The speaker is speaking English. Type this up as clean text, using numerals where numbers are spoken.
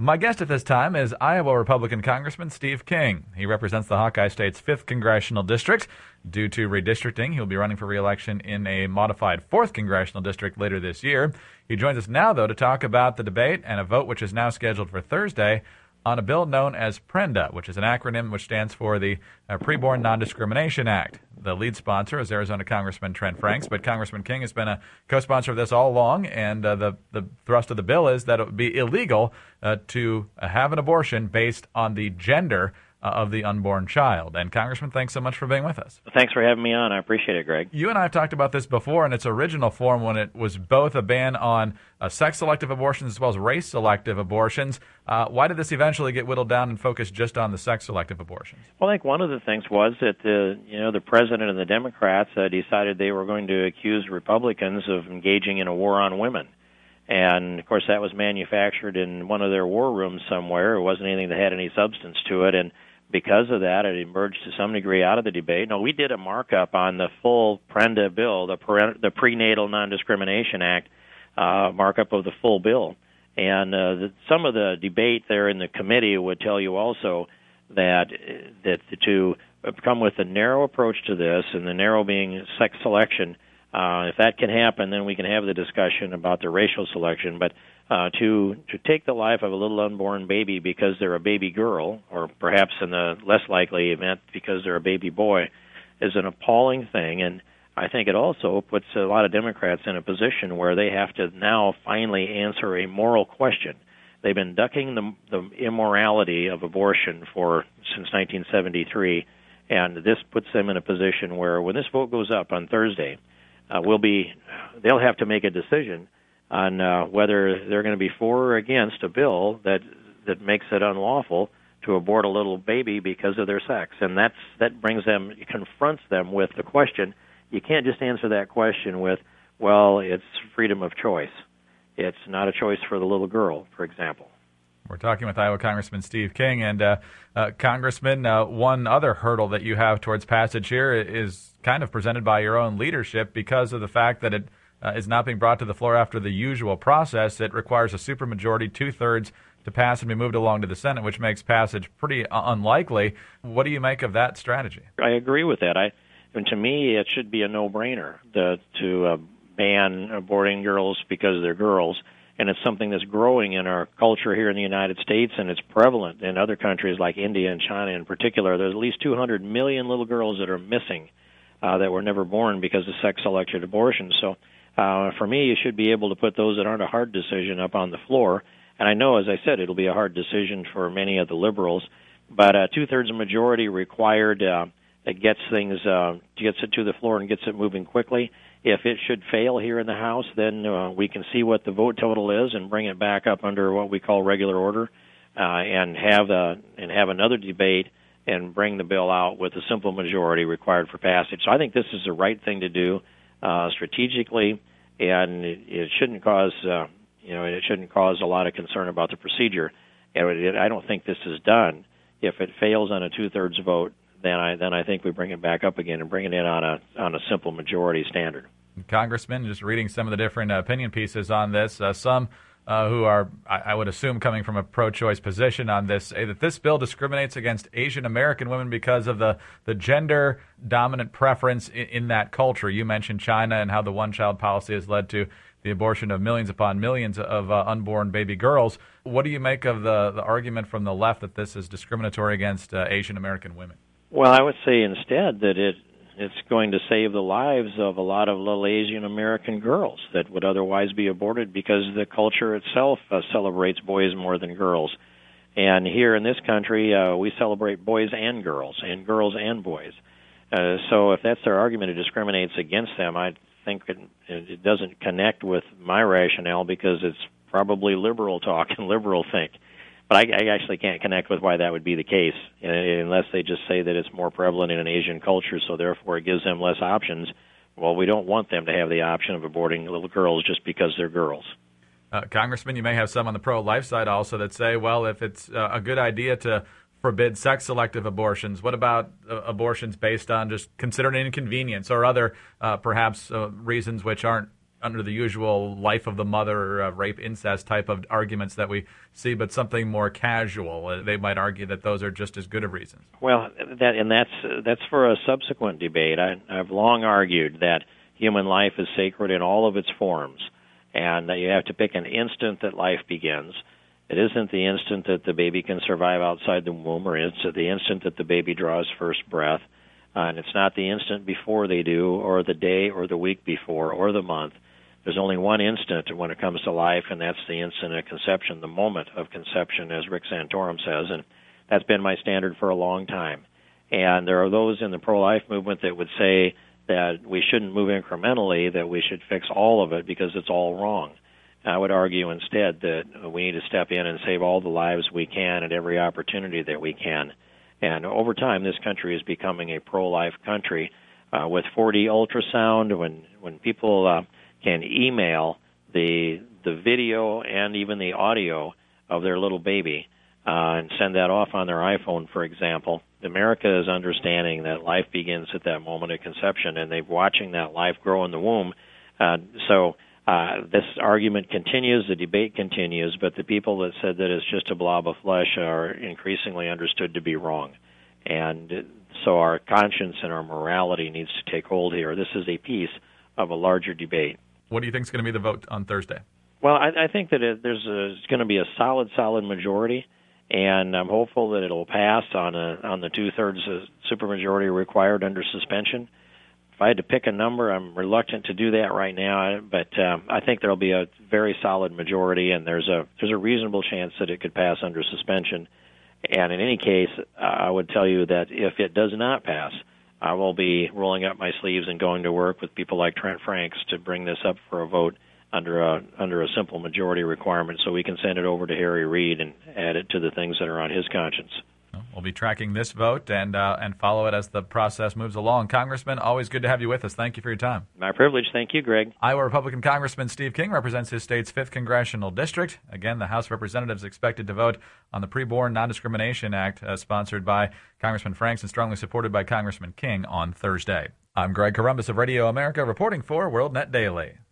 My guest at this time is Iowa Republican Congressman Steve King. He represents the Hawkeye State's 5th Congressional District. Due to redistricting, he'll be running for re-election in a modified 4th Congressional District later this year. He joins us now, though, to talk about the debate and a vote which is now scheduled for Thursday on a bill known as PRENDA, which is an acronym which stands for the Preborn Non-Discrimination Act. The lead sponsor is Arizona Congressman Trent Franks, but Congressman King has been a co-sponsor of this all along, and the thrust of the bill is that it would be illegal to have an abortion based on the gender of the unborn child. And Congressman, thanks so much for being with us. Thanks for having me on. I appreciate it, Greg. You and I have talked about this before in its original form when it was both a ban on sex-selective abortions as well as race-selective abortions. Why did this eventually get whittled down and focus just on the sex-selective abortions? Well, I think one of the things was that the president and the Democrats decided they were going to accuse Republicans of engaging in a war on women. And, of course, that was manufactured in one of their war rooms somewhere. It wasn't anything that had any substance to it. And because of that, it emerged to some degree out of the debate. No, we did a markup on the full PRENDA bill, the Prenatal Non-Discrimination Act, markup of the full bill. And some of the debate there in the committee would tell you also that to come with a narrow approach to this, and the narrow being sex selection, if that can happen, then we can have the discussion about the racial selection. But to take the life of a little unborn baby because they're a baby girl, or perhaps in the less likely event because they're a baby boy, is an appalling thing. And I think it also puts a lot of Democrats in a position where they have to now finally answer a moral question. They've been ducking the immorality of abortion since 1973, and this puts them in a position where when this vote goes up on Thursday, they'll have to make a decision on whether they're going to be for or against a bill that makes it unlawful to abort a little baby because of their sex. And that confronts them with the question. You can't just answer that question with, well, it's freedom of choice. It's not a choice for the little girl, for example. We're talking with Iowa Congressman Steve King. And Congressman, one other hurdle that you have towards passage here is kind of presented by your own leadership because of the fact that it is not being brought to the floor after the usual process. It requires a supermajority, 2/3, to pass and be moved along to the Senate, which makes passage pretty unlikely. What do you make of that strategy? I agree with that. And to me, it should be a no-brainer to ban aborting girls because they're girls. And it's something that's growing in our culture here in the United States, and it's prevalent in other countries like India and China in particular. There's at least 200 million little girls that are missing that were never born because of sex-selected abortion. So for me, you should be able to put those that aren't a hard decision up on the floor. And I know, as I said, it'll be a hard decision for many of the liberals, but a 2/3 majority required that gets it to the floor and gets it moving quickly. If it should fail here in the House, then we can see what the vote total is and bring it back up under what we call regular order, and have another debate and bring the bill out with a simple majority required for passage. So I think this is the right thing to do strategically, and it shouldn't cause a lot of concern about the procedure. And I don't think this is done. If it fails on a 2/3 vote, then I think we bring it back up again and bring it in on a simple majority standard. Congressman, just reading some of the different opinion pieces on this, some who are, I would assume, coming from a pro-choice position on this, say that this bill discriminates against Asian American women because of the gender-dominant preference in that culture. You mentioned China and how the one-child policy has led to the abortion of millions upon millions of unborn baby girls. What do you make of the argument from the left that this is discriminatory against Asian American women? Well, I would say instead that it's going to save the lives of a lot of little Asian American girls that would otherwise be aborted because the culture itself celebrates boys more than girls. And here in this country, we celebrate boys and girls and boys. So if that's their argument, it discriminates against them. I think it doesn't connect with my rationale because it's probably liberal talk and liberal think. But I actually can't connect with why that would be the case, unless they just say that it's more prevalent in an Asian culture, so therefore it gives them less options. Well, we don't want them to have the option of aborting little girls just because they're girls. Congressman, you may have some on the pro-life side also that say, well, if it's a good idea to forbid sex-selective abortions, what about abortions based on just considered inconvenience or other perhaps reasons which aren't under the usual life of the mother, rape, incest type of arguments that we see, but something more casual. They might argue that those are just as good of reasons. Well, that's for a subsequent debate. I've long argued that human life is sacred in all of its forms, and that you have to pick an instant that life begins. It isn't the instant that the baby can survive outside the womb, or it's the instant that the baby draws first breath, and it's not the instant before they do, or the day, or the week before, or the month. There's only one instant when it comes to life, and that's the instant of conception, the moment of conception, as Rick Santorum says, and that's been my standard for a long time. And there are those in the pro-life movement that would say that we shouldn't move incrementally, that we should fix all of it because it's all wrong. I would argue instead that we need to step in and save all the lives we can at every opportunity that we can. And over time, this country is becoming a pro-life country. With 4D ultrasound, when people can email the video and even the audio of their little baby and send that off on their iPhone, for example, America is understanding that life begins at that moment of conception, and they're watching that life grow in the womb. So this argument continues, the debate continues, but the people that said that it's just a blob of flesh are increasingly understood to be wrong. And so our conscience and our morality needs to take hold here. This is a piece of a larger debate. What do you think is going to be the vote on Thursday? Well, I think that there's going to be a solid majority, and I'm hopeful that it'll pass on the 2/3 supermajority required under suspension. If I had to pick a number, I'm reluctant to do that right now, but I think there'll be a very solid majority, and there's a reasonable chance that it could pass under suspension. And in any case, I would tell you that if it does not pass, I will be rolling up my sleeves and going to work with people like Trent Franks to bring this up for a vote under a simple majority requirement, so we can send it over to Harry Reid and add it to the things that are on his conscience. We'll be tracking this vote and follow it as the process moves along. Congressman, always good to have you with us. Thank you for your time. My privilege. Thank you, Greg. Iowa Republican Congressman Steve King represents his state's 5th Congressional District. Again, the House of Representatives expected to vote on the Preborn Non-Discrimination Act sponsored by Congressman Franks and strongly supported by Congressman King on Thursday. I'm Greg Corombos of Radio America reporting for WorldNet Daily.